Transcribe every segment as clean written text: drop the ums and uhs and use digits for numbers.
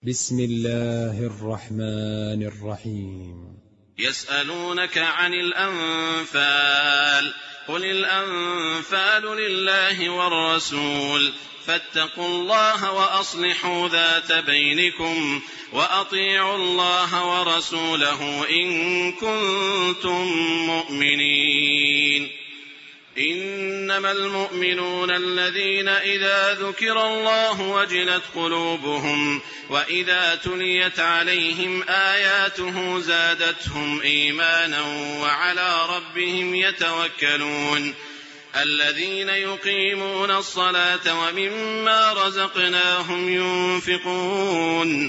بسم الله الرحمن الرحيم. يسألونك عن الأنفال، قل الأنفال لله والرسول، فاتقوا الله وأصلحوا ذات بينكم، وأطيعوا الله ورسوله إن كنتم مؤمنين. إنما المؤمنون الذين إذا ذكر الله وجلت قلوبهم، وإذا تليت عليهم آياته زادتهم إيمانا وعلى ربهم يتوكلون. الذين يقيمون الصلاة ومما رزقناهم ينفقون،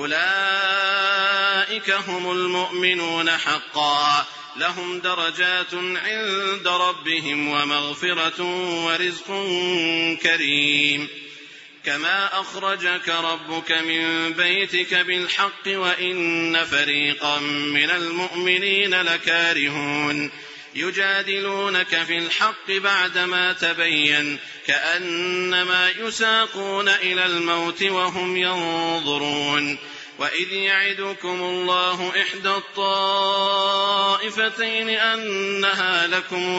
أولئك هم المؤمنون حقا، لهم درجات عند ربهم ومغفرة ورزق كريم. كما أخرجك ربك من بيتك بالحق وإن فريقا من المؤمنين لكارهون، يجادلونك في الحق بعدما تبين كأنما يساقون إلى الموت وهم ينظرون. وإذ يعدكم الله إحدى الطائفتين أنها لكم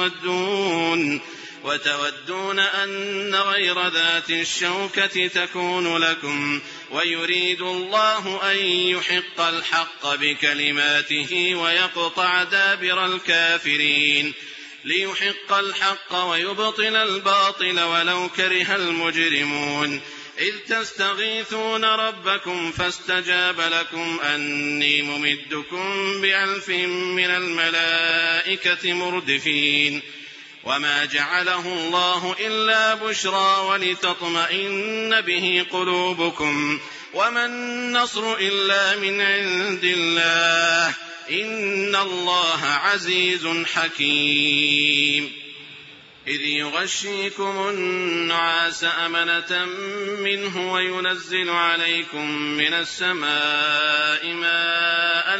وتودون أن غير ذات الشوكة تكون لكم، ويريد الله أن يحق الحق بكلماته ويقطع دابر الكافرين، ليحق الحق ويبطل الباطل ولو كره المجرمون. إذ تستغيثون ربكم فاستجاب لكم أني ممدكم ب1000 من الملائكة مردفين. وما جعله الله إلا بشرى ولتطمئن به قلوبكم، وما النصر إلا من عند الله، إن الله عزيز حكيم. إذ يغشيكم النعاس أمنة منه وينزل عليكم من السماء ماء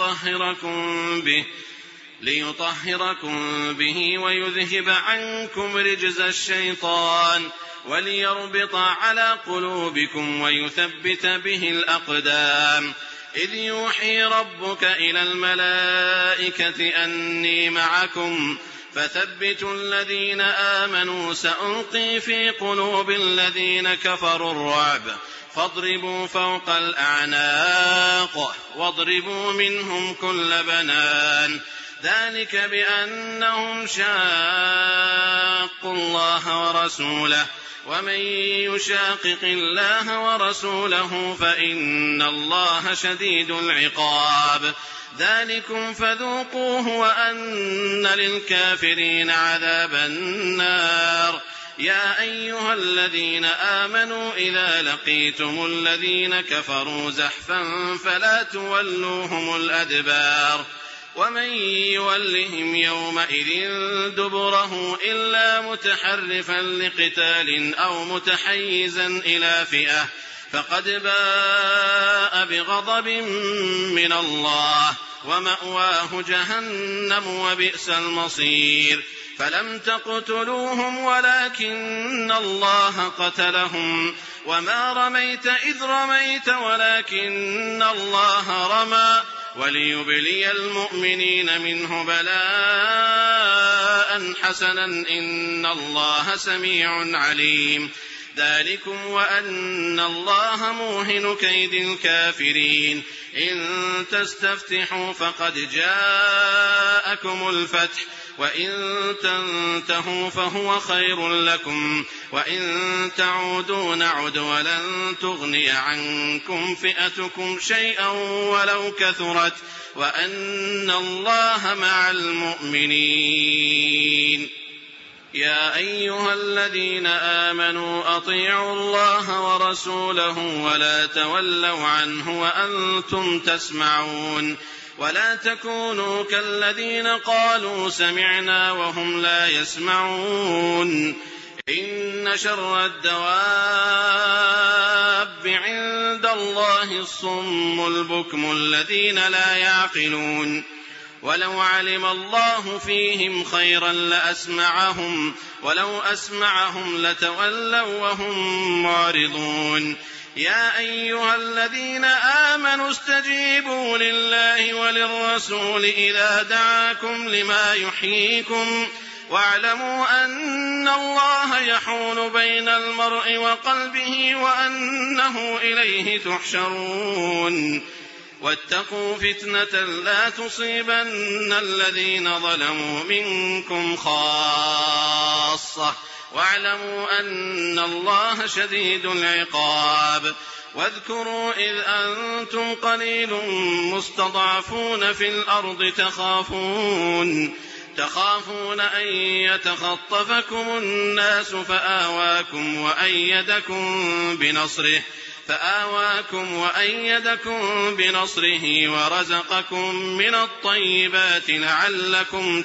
ليطهركم به ويذهب عنكم رجز الشيطان وليربط على قلوبكم ويثبت به الأقدام. إذ يوحي ربك إلى الملائكة أني معكم فثبتوا الذين آمنوا سألقي في قلوب الذين كفروا الرعب فاضربوا فوق الأعناق واضربوا منهم كل بنان، ذلك بأنهم شاقوا الله ورسوله، ومن يشاقق الله ورسوله فإن الله شديد العقاب. ذلكم فذوقوه وأن للكافرين عذاب النار. يا أيها الذين آمنوا إذا لقيتم الذين كفروا زحفا فلا تولوهم الأدبار، ومن يولهم يومئذ دبره إلا متحرفا لقتال أو متحيزا إلى فئة فقد باء بغضب من الله ومأواه جهنم وبئس المصير. فلم تقتلوهم ولكن الله قتلهم، وما رميت إذ رميت ولكن الله رمى، وليبلي المؤمنين منه بلاء حسنا إن الله سميع عليم. ذلكم وأن الله موهن كيد الكافرين. إن تستفتحوا فقد جاءكم الفتح، وإن تنتهوا فهو خير لكم، وإن تعودوا نعد ولن تغني عنكم فئتكم شيئا ولو كثرت، وأن الله مع المؤمنين. يا أيها الذين آمنوا أطيعوا الله ورسوله ولا تولوا عنه وأنتم تسمعون، ولا تكونوا كالذين قالوا سمعنا وهم لا يسمعون. إن شر الدواب عند الله الصم البكم الذين لا يعقلون. ولو علم الله فيهم خيرا لأسمعهم، ولو أسمعهم لتولوا وهم معرضون. يا أيها الذين آمنوا استجيبوا لله وللرسول إذا دعاكم لما يحييكم واعلموا أن الله يحول بين المرء وقلبه وأنه إليه تحشرون واتقوا فتنة لا تصيبن الذين ظلموا منكم خاصة واعلموا أن الله شديد العقاب واذكروا إذ أنتم قليل مستضعفون في الأرض تخافون أن يتخطفكم الناس فآواكم وأيدكم بنصره ورزقكم من الطيبات لعلكم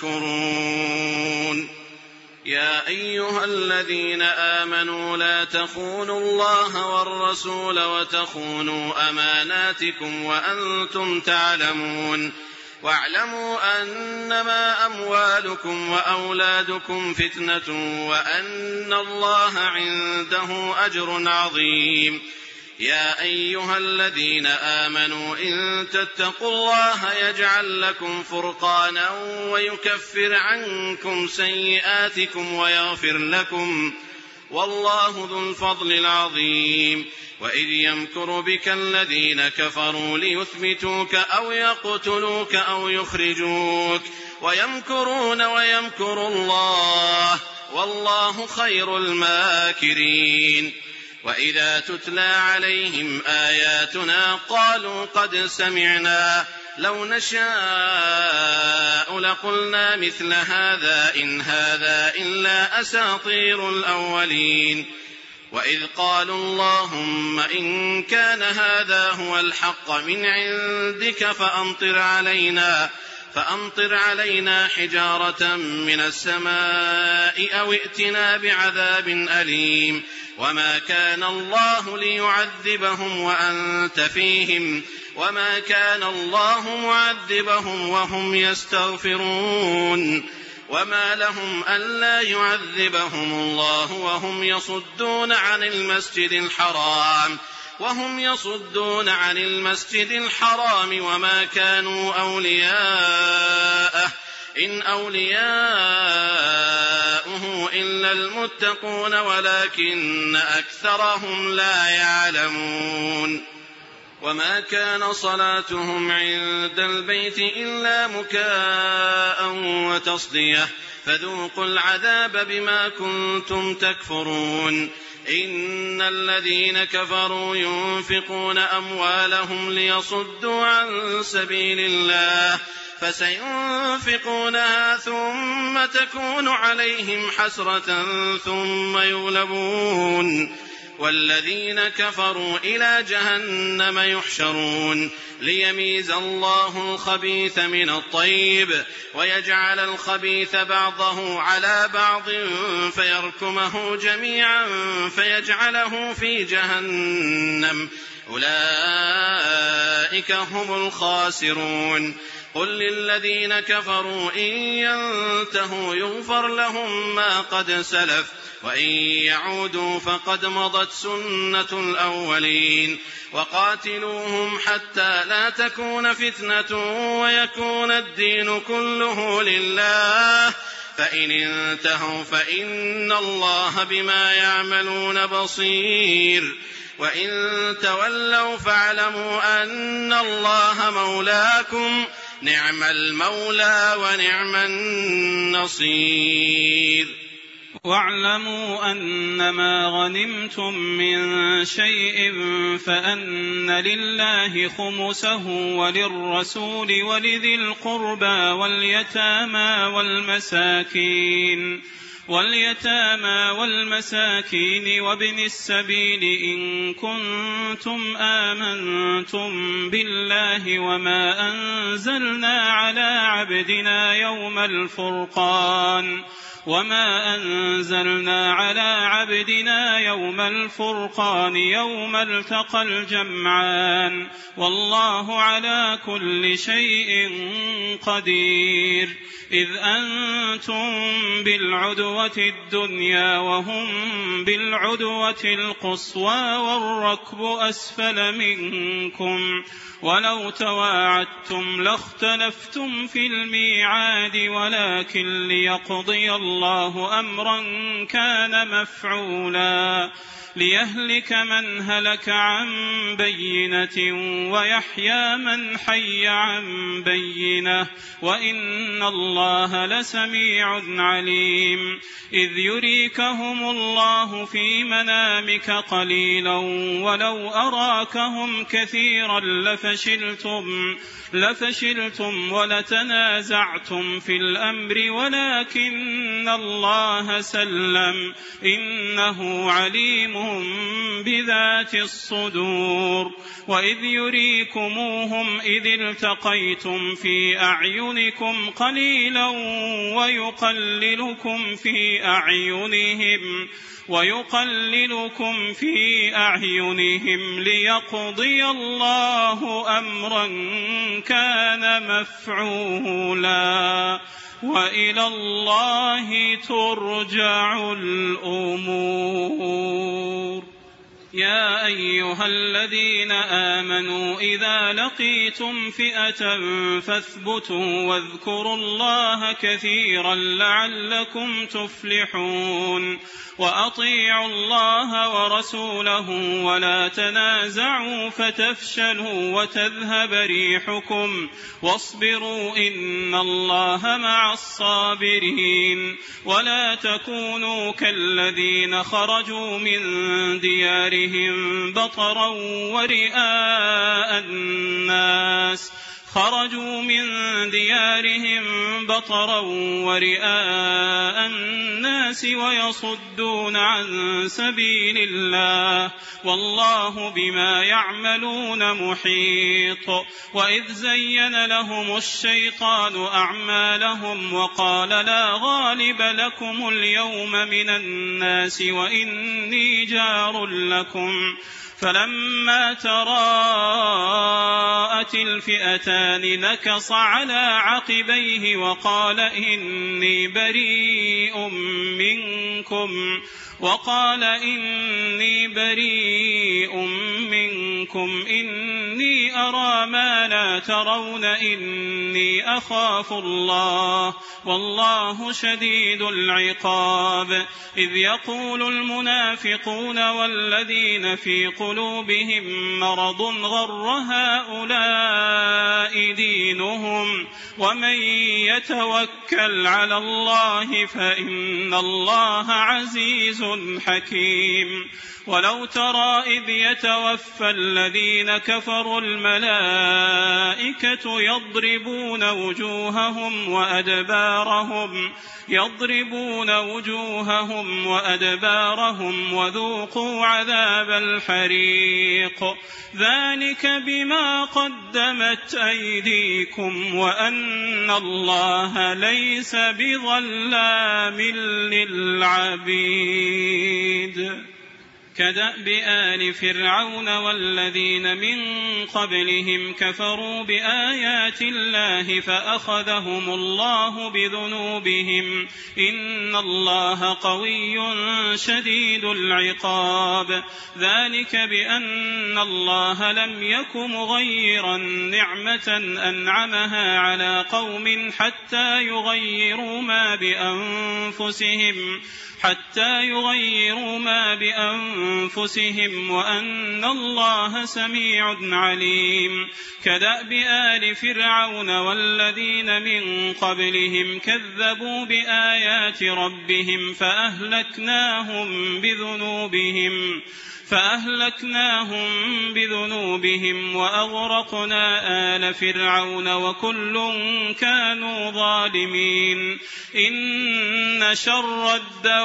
تشكرون يا أيها الذين آمنوا لا تخونوا الله والرسول وتخونوا أماناتكم وأنتم تعلمون واعلموا أنما أموالكم وأولادكم فتنة وأن الله عنده أجر عظيم يا أيها الذين آمنوا إن تتقوا الله يجعل لكم فرقانا ويكفر عنكم سيئاتكم ويغفر لكم والله ذو الفضل العظيم وإذ يمكر بك الذين كفروا ليثبتوك أو يقتلوك أو يخرجوك ويمكرون ويمكر الله والله خير الماكرين وإذا تتلى عليهم آياتنا قالوا قد سمعنا لو نشاء لقلنا مثل هذا إن هذا إلا أساطير الأولين وإذ قالوا اللهم إن كان هذا هو الحق من عندك فأمطر علينا حجارة من السماء أو ائتنا بعذاب أليم وما كان الله ليعذبهم وأنت فيهم وما كان الله معذبهم وهم يستغفرون وما لهم ألا يعذبهم الله وهم يصدون عن المسجد الحرام وما كانوا أولياءه إن أولياؤه إلا المتقون ولكن أكثرهم لا يعلمون وما كان صلاتهم عند البيت إلا مكاء وتصدية فذوقوا العذاب بما كنتم تكفرون إن الذين كفروا ينفقون أموالهم ليصدوا عن سبيل الله فسينفقونها ثم تكون عليهم حسرة ثم يغلبون والذين كفروا إلى جهنم يحشرون ليميز الله الخبيث من الطيب ويجعل الخبيث بعضه على بعض فيركمه جميعا فيجعله في جهنم أولئك هم الخاسرون قل للذين كفروا إن ينتهوا يغفر لهم ما قد سلف وإن يعودوا فقد مضت سنة الأولين وقاتلوهم حتى لا تكون فتنة ويكون الدين كله لله فإن انتهوا فإن الله بما يعملون بصير وإن تولوا فاعلموا أن الله مولاكم نعم المولى ونعم النصير واعلموا أنما غنمتم من شيء فأن لله خمسه وللرسول ولذي القربى واليتامى والمساكين وابن السبيل إن كنتم آمنتم بالله وما أنزلنا على عبدنا يوم الفرقان وما أنزلنا على عبدنا يوم الفرقان يوم التقى الجمعان والله على كل شيء قدير. إذ أنتم بالعدوة الدنيا وهم بالعدوة القصوى والركب أسفل منكم ولو تواعدتم لاختلفتم في الميعاد ولكن ليقضي الله أمرا كان مفعولا ليهلك من هلك عن بينة ويحيى من حي عن بينة وإن الله لسميع عليم. إذ يريكهم الله في منامك قليلا ولو أراكهم كثيرا لفشلتم ولتنازعتم في الأمر ولكن الله سلم إنه عليم بذات الصدور. وإذ يريكموهم إذ التقيتم في أعينكم قليلا ويقللكم في أعينهم ليقضي الله أمرا كان مفعولا وإلى الله ترجع الأمور. يا أيها الذين آمنوا إذا لقيتم فئة فاثبتوا واذكروا الله كثيرا لعلكم تفلحون. وأطيعوا الله ورسوله ولا تنازعوا فتفشلوا وتذهب ريحكم واصبروا إن الله مع الصابرين. ولا تكونوا كالذين خرجوا من ديارهم بطرا ورئاء الناس ويصدون عن سبيل الله والله بما يعملون محيط. وإذ زين لهم الشيطان أعمالهم وقال لا غالب لكم اليوم من الناس وإني جار لكم فلما تراءت الفئتان نكص على عقبيه وقال إني بريء منكم إني أرى ما لا ترون إني أخاف الله والله شديد العقاب. إذ يقول المنافقون والذين في قلوبهم مرض غر هؤلاء دينهم ومن يتوكل على الله فإن الله عزيز حكيم. ولو ترى إذ يتوفى الذين كفروا الملائكة يضربون وجوههم وأدبارهم وذوقوا عذاب الحريق ذلك بما قدمت أيديكم وأن الله ليس بظلام للعبيد. كدأب آل فرعون والذين من قبلهم كفروا بآيات الله فأخذهم الله بذنوبهم إن الله قوي شديد العقاب. ذلك بأن الله لم يك مغيرا نعمة أنعمها على قوم حتى يغيروا ما بأنفسهم وأن الله سميع عليم. كدأب آل فرعون والذين من قبلهم كذبوا بآيات ربهم فأهلكناهم بذنوبهم وأغرقنا آل فرعون وكل كانوا ظالمين إن شر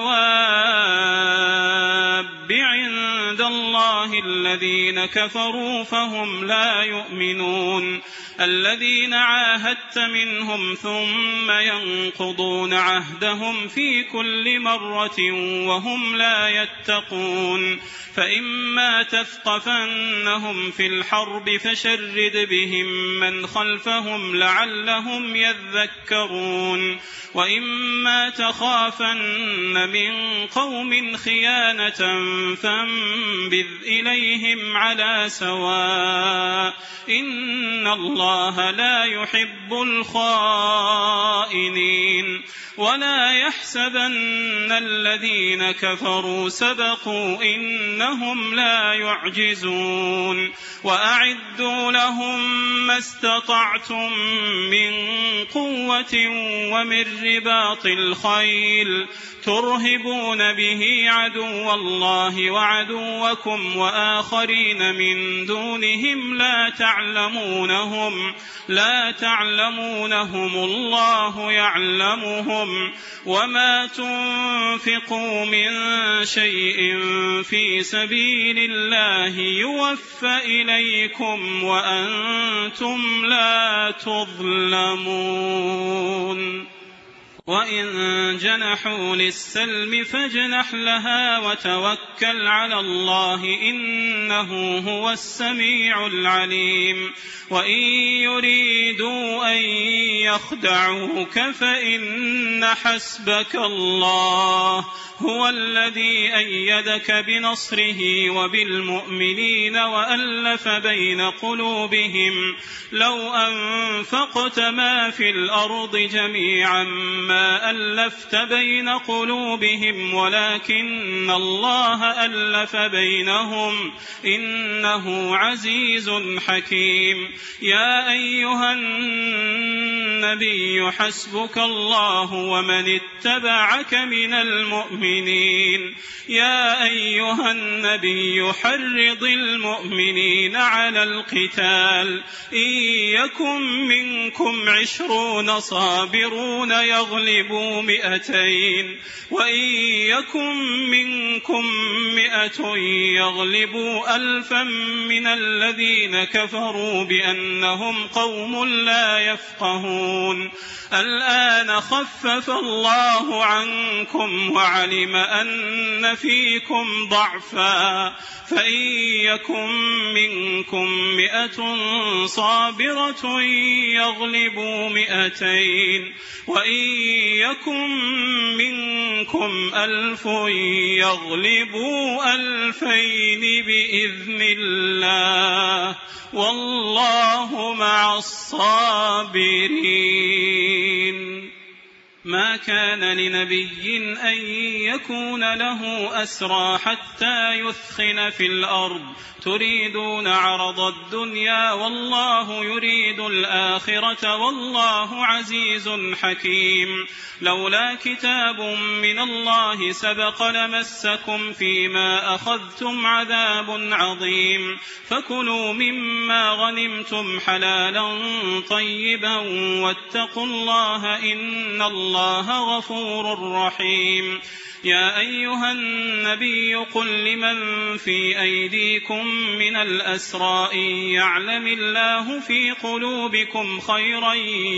الدواب عند الله الذين كفروا فهم لا يؤمنون الذين عاهدت منهم ثم ينقضون عهدهم في كل مرة وهم لا يتقون فإما تثقفنهم في الحرب فشرد بهم من خلفهم لعلهم يذكرون وإما تخافن من قوم خيانة فانبذ إليهم على سواء إن الله لا يحب الخائنين ولا يحسبن الذين كفروا سبقوا إنهم لا يعجزون وأعدوا لهم ما استطعتم من قوة ومن رباط الخيل ترهبون به عدو الله وعدوكم وآخرين من دونهم لا تعلمونهم الله يعلمهم وما تنفقوا من شيء في سبيل الله يوفى إليكم وأنتم لا تظلمون وإن جنحوا للسلم فاجنح لها وتوكل على الله إنه هو السميع العليم وإن يريدوا أن يخدعوك فإن حسبك الله هو الذي أيدك بنصره وبالمؤمنين وألف بين قلوبهم لو أنفقت ما في الأرض جميعا ما ألفت بين قلوبهم ولكن الله ألف بينهم إنه عزيز حكيم يا أيها النبي حسبك الله ومن اتبعك من المؤمنين يا أيها النبي حرض المؤمنين على القتال إن يكن منكم 20 صابرون يغلبوا 200 وإن يكن منكم 100 يغلبوا 1000 من الذين كفروا بأنهم قوم لا يفقهون الآن خفف الله عنكم وعلم أن فيكم ضعفا فإن يكن منكم 100 صابرة يغلبوا 200 وإن يكن منكم 1000 يغلبوا 2000 بإذن الله والله مع الصابرين ما كان لنبي أن يكون له أسرى حتى يثخن في الأرض تريدون عرض الدنيا والله يريد الآخرة والله عزيز حكيم لولا كتاب من الله سبق لمسكم فيما أخذتم عذاب عظيم فكلوا مما غنمتم حلالا طيبا واتقوا الله إن الله غفور رحيم يا أيها النبي قل لمن في أيديكم من الأسرى إن يعلم الله في قلوبكم خيرا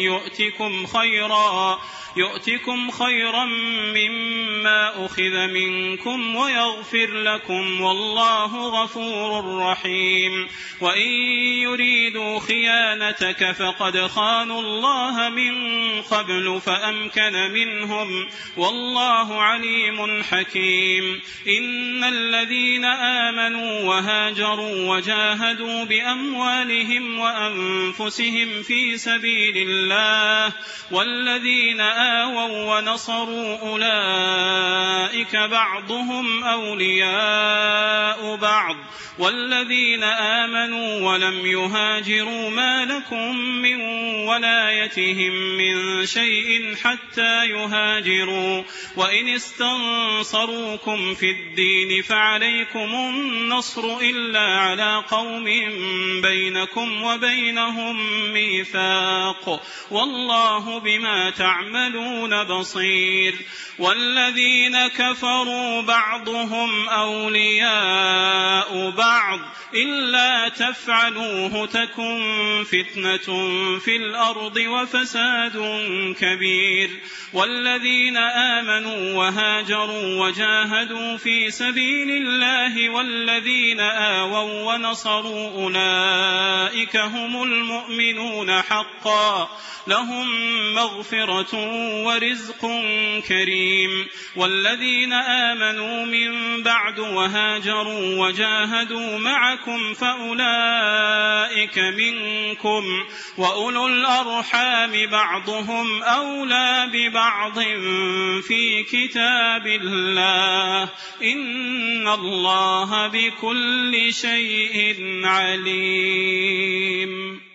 يؤتكم خيرا مما أخذ منكم ويغفر لكم والله غفور رحيم وإن يريدوا خيانتك فقد خانوا الله من قبل فأمكن منهم والله عليم حكيم إن الذين آمنوا وهاجروا وجاهدوا بأموالهم وأنفسهم في سبيل الله والذين آووا ونصروا أولئك بعضهم أولياء بعض والذين آمنوا ولم يهاجروا ما لكم من ولايتهم من شيء حتى يهاجروا وإن استنصروكم استنصروكم في الدين فعليكم النصر إلا على قوم بينكم وبينهم ميثاق والله بما تعملون بصير والذين كفروا بعضهم أولياء بعض إلا تفعلوه تكن فتنة في الأرض وفساد كبير والذين آمنوا وهاجروا وجاهدوا في سبيل الله والذين آووا ونصروا أولئك هم المؤمنون حقا لهم مغفرة ورزق كريم والذين آمنوا من بعد وهاجروا وجاهدوا معكم فأولئك منكم وأولو الأرحام بعضهم أولى ببعض في كتاب الله إن الله بكل شيء عليم.